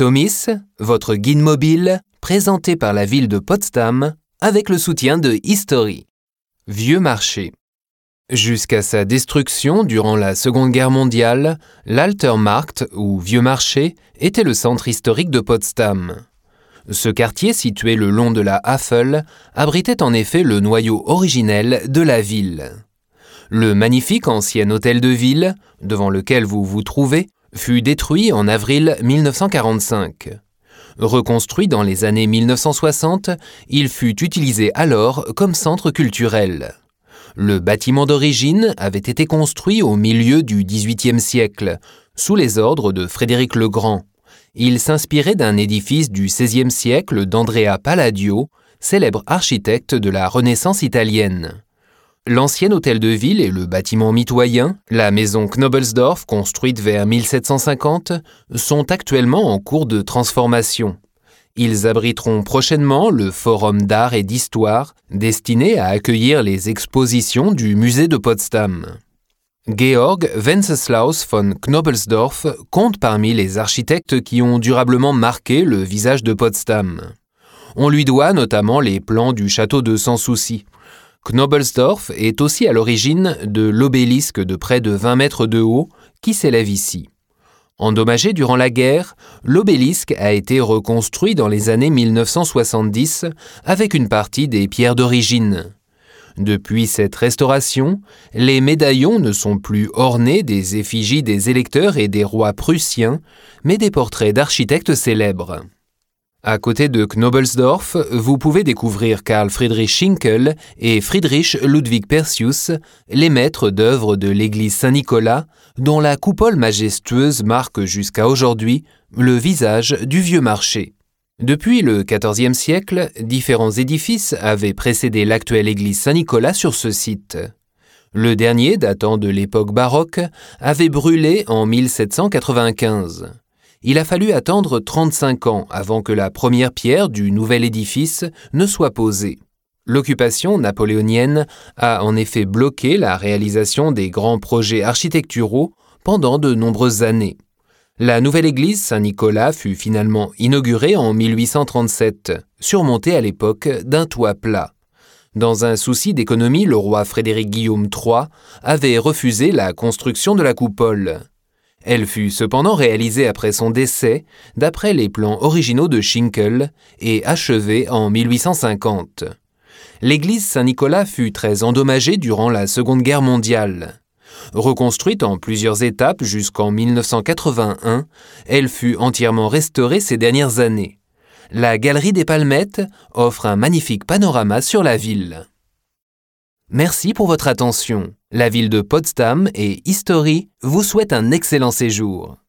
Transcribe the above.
Tomis, votre guide mobile, présenté par la ville de Potsdam avec le soutien de History. Vieux marché. Jusqu'à sa destruction durant la Seconde Guerre mondiale, l'Altermarkt, ou Vieux marché, était le centre historique de Potsdam. Ce quartier, situé le long de la Havel, abritait en effet le noyau originel de la ville. Le magnifique ancien hôtel de ville, devant lequel vous vous trouvez, fut détruit en avril 1945. Reconstruit dans les années 1960, il fut utilisé alors comme centre culturel. Le bâtiment d'origine avait été construit au milieu du XVIIIe siècle, sous les ordres de Frédéric le Grand. Il s'inspirait d'un édifice du XVIe siècle d'Andrea Palladio, célèbre architecte de la Renaissance italienne. L'ancien hôtel de ville et le bâtiment mitoyen, la maison Knobelsdorff construite vers 1750, sont actuellement en cours de transformation. Ils abriteront prochainement le Forum d'art et d'histoire, destiné à accueillir les expositions du musée de Potsdam. Georg Wenceslaus von Knobelsdorff compte parmi les architectes qui ont durablement marqué le visage de Potsdam. On lui doit notamment les plans du château de Sanssouci. Knobelsdorff est aussi à l'origine de l'obélisque de près de 20 mètres de haut qui s'élève ici. Endommagé durant la guerre, l'obélisque a été reconstruit dans les années 1970 avec une partie des pierres d'origine. Depuis cette restauration, les médaillons ne sont plus ornés des effigies des électeurs et des rois prussiens, mais des portraits d'architectes célèbres. À côté de Knobelsdorff, vous pouvez découvrir Karl Friedrich Schinkel et Friedrich Ludwig Persius, les maîtres d'œuvre de l'église Saint-Nicolas, dont la coupole majestueuse marque jusqu'à aujourd'hui le visage du vieux marché. Depuis le XIVe siècle, différents édifices avaient précédé l'actuelle église Saint-Nicolas sur ce site. Le dernier, datant de l'époque baroque, avait brûlé en 1795. Il a fallu attendre 35 ans avant que la première pierre du nouvel édifice ne soit posée. L'occupation napoléonienne a en effet bloqué la réalisation des grands projets architecturaux pendant de nombreuses années. La nouvelle église Saint-Nicolas fut finalement inaugurée en 1837, surmontée à l'époque d'un toit plat. Dans un souci d'économie, le roi Frédéric Guillaume III avait refusé la construction de la coupole. Elle fut cependant réalisée après son décès, d'après les plans originaux de Schinkel, et achevée en 1850. L'église Saint-Nicolas fut très endommagée durant la Seconde Guerre mondiale. Reconstruite en plusieurs étapes jusqu'en 1981, elle fut entièrement restaurée ces dernières années. La galerie des Palmettes offre un magnifique panorama sur la ville. Merci pour votre attention. La ville de Potsdam et History vous souhaitent un excellent séjour.